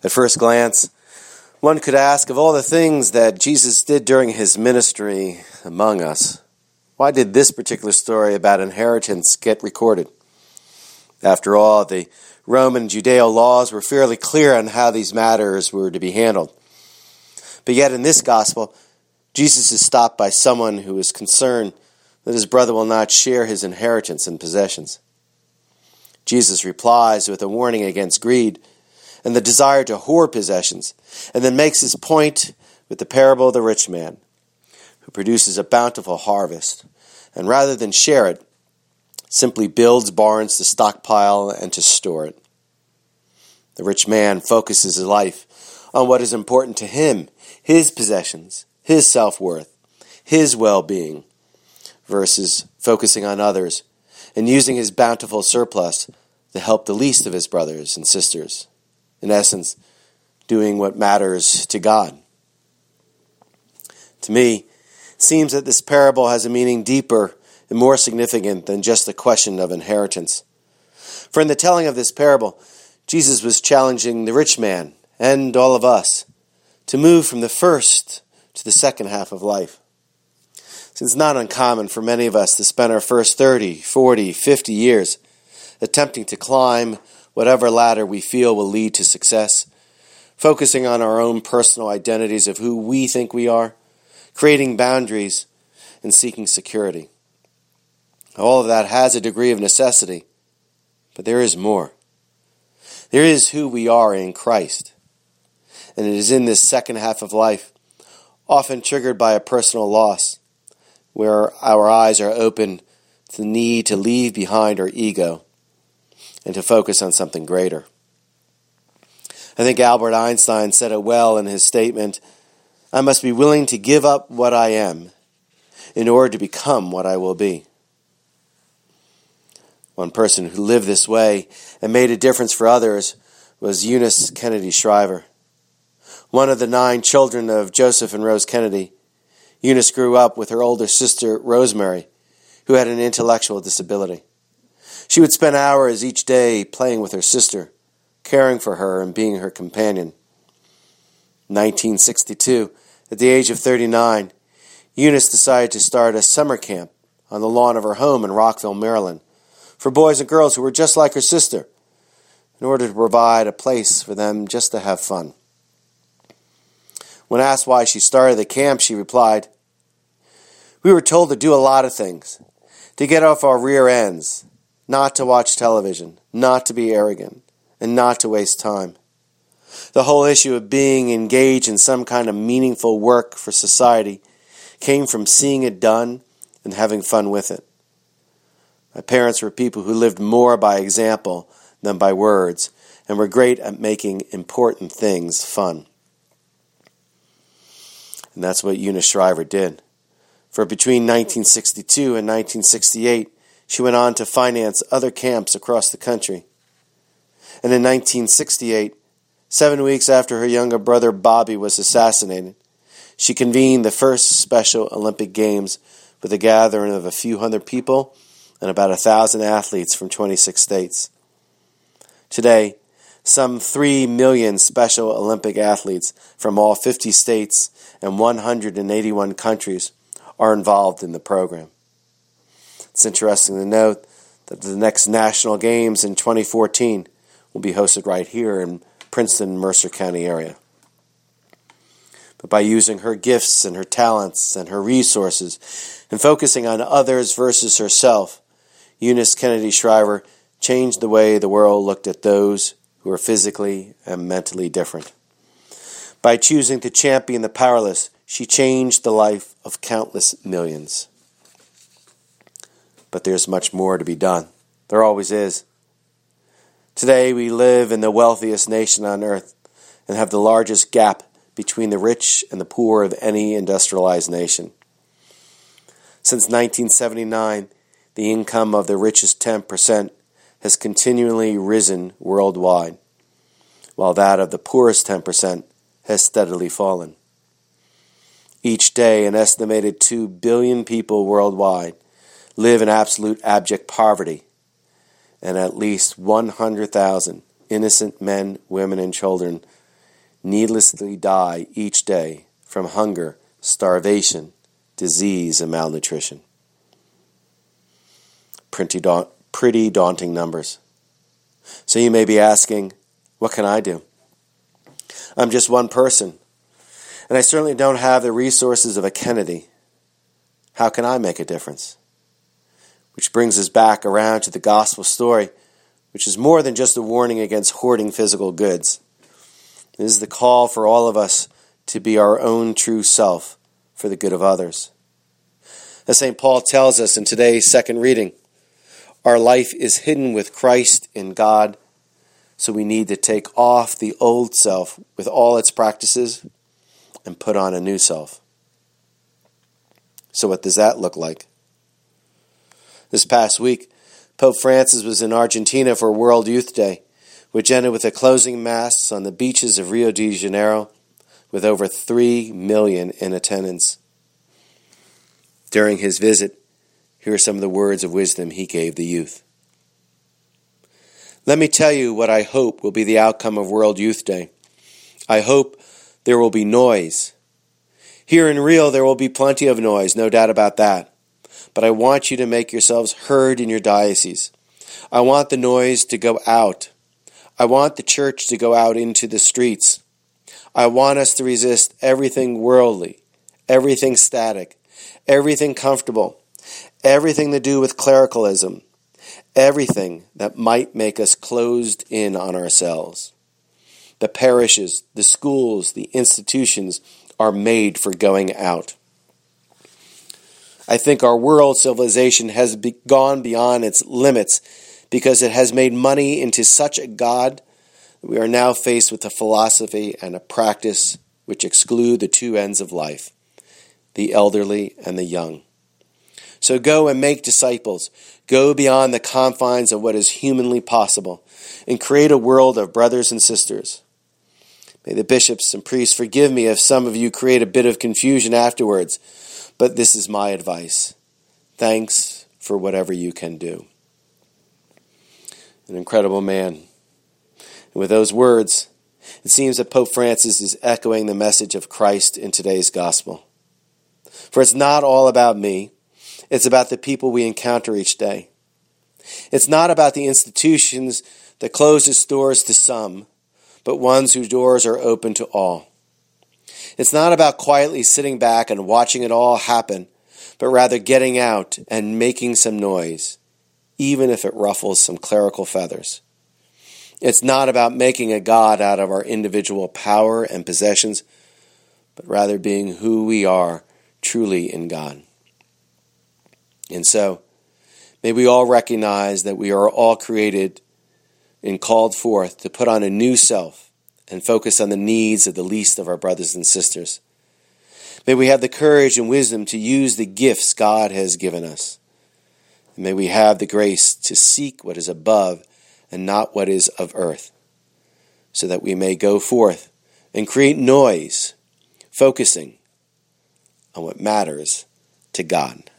At first glance, one could ask, of all the things that Jesus did during his ministry among us, why did this particular story about inheritance get recorded? After all, the Roman and Judeo laws were fairly clear on how these matters were to be handled. But yet in this gospel, Jesus is stopped by someone who is concerned that his brother will not share his inheritance and possessions. Jesus replies with a warning against greed and the desire to hoard possessions, and then makes his point with the parable of the rich man, who produces a bountiful harvest, and rather than share it, simply builds barns to stockpile and to store it. The rich man focuses his life on what is important to him, his possessions, his self-worth, his well-being, versus focusing on others and using his bountiful surplus to help the least of his brothers and sisters. In essence, doing what matters to God. To me, it seems that this parable has a meaning deeper and more significant than just the question of inheritance. For in the telling of this parable, Jesus was challenging the rich man and all of us to move from the first to the second half of life. Since it's not uncommon for many of us to spend our first 30, 40, 50 years attempting to climb whatever ladder we feel will lead to success, focusing on our own personal identities of who we think we are, creating boundaries, and seeking security. All of that has a degree of necessity, but there is more. There is who we are in Christ, and it is in this second half of life, often triggered by a personal loss, where our eyes are open to the need to leave behind our ego and to focus on something greater. I think Albert Einstein said it well in his statement, "I must be willing to give up what I am in order to become what I will be." One person who lived this way and made a difference for others was Eunice Kennedy Shriver. One of the 9 children of Joseph and Rose Kennedy, Eunice grew up with her older sister, Rosemary, who had an intellectual disability. She would spend hours each day playing with her sister, caring for her and being her companion. In 1962, at the age of 39, Eunice decided to start a summer camp on the lawn of her home in Rockville, Maryland, for boys and girls who were just like her sister, in order to provide a place for them just to have fun. When asked why she started the camp, she replied, "We were told to do a lot of things, to get off our rear ends, not to watch television, not to be arrogant, and not to waste time. The whole issue of being engaged in some kind of meaningful work for society came from seeing it done and having fun with it. My parents were people who lived more by example than by words, and were great at making important things fun." And that's what Eunice Shriver did. For between 1962 and 1968, she went on to finance other camps across the country. And in 1968, 7 weeks after her younger brother Bobby was assassinated, she convened the first Special Olympic Games with a gathering of a few hundred people and about 1,000 athletes from 26 states. Today, some 3 million Special Olympic athletes from all 50 states and 181 countries are involved in the program. It's interesting to note that the next National Games in 2014 will be hosted right here in Princeton, Mercer County area. But by using her gifts and her talents and her resources and focusing on others versus herself, Eunice Kennedy Shriver changed the way the world looked at those who are physically and mentally different. By choosing to champion the powerless, she changed the life of countless millions. But there's much more to be done. There always is. Today we live in the wealthiest nation on earth and have the largest gap between the rich and the poor of any industrialized nation. Since 1979, the income of the richest 10% has continually risen worldwide, while that of the poorest 10% has steadily fallen. Each day, an estimated 2 billion people worldwide live in absolute abject poverty, and at least 100,000 innocent men, women, and children needlessly die each day from hunger, starvation, disease, and malnutrition. Pretty daunting numbers. So you may be asking, what can I do? I'm just one person, and I certainly don't have the resources of a Kennedy. How can I make a difference? Which brings us back around to the gospel story, which is more than just a warning against hoarding physical goods. It is the call for all of us to be our own true self for the good of others. As St. Paul tells us in today's second reading, our life is hidden with Christ in God, so we need to take off the old self with all its practices and put on a new self. So what does that look like? This past week, Pope Francis was in Argentina for World Youth Day, which ended with a closing mass on the beaches of Rio de Janeiro with over 3 million in attendance. During his visit, here are some of the words of wisdom he gave the youth. Let me tell you what I hope will be the outcome of World Youth Day. I hope there will be noise. Here in Rio, there will be plenty of noise, no doubt about that. But I want you to make yourselves heard in your diocese. I want the noise to go out. I want the church to go out into the streets. I want us to resist everything worldly, everything static, everything comfortable, everything to do with clericalism, everything that might make us closed in on ourselves. The parishes, the schools, the institutions are made for going out. I think our world civilization has gone beyond its limits because it has made money into such a god that we are now faced with a philosophy and a practice which exclude the two ends of life, the elderly and the young. So go and make disciples. Go beyond the confines of what is humanly possible and create a world of brothers and sisters. May the bishops and priests forgive me if some of you create a bit of confusion afterwards, but this is my advice. Thanks for whatever you can do. An incredible man. And with those words, it seems that Pope Francis is echoing the message of Christ in today's gospel. For it's not all about me. It's about the people we encounter each day. It's not about the institutions that close its doors to some, but ones whose doors are open to all. It's not about quietly sitting back and watching it all happen, but rather getting out and making some noise, even if it ruffles some clerical feathers. It's not about making a god out of our individual power and possessions, but rather being who we are truly in God. And so, may we all recognize that we are all created and called forth to put on a new self and focus on the needs of the least of our brothers and sisters. May we have the courage and wisdom to use the gifts God has given us. And may we have the grace to seek what is above and not what is of earth, so that we may go forth and create noise, focusing on what matters to God.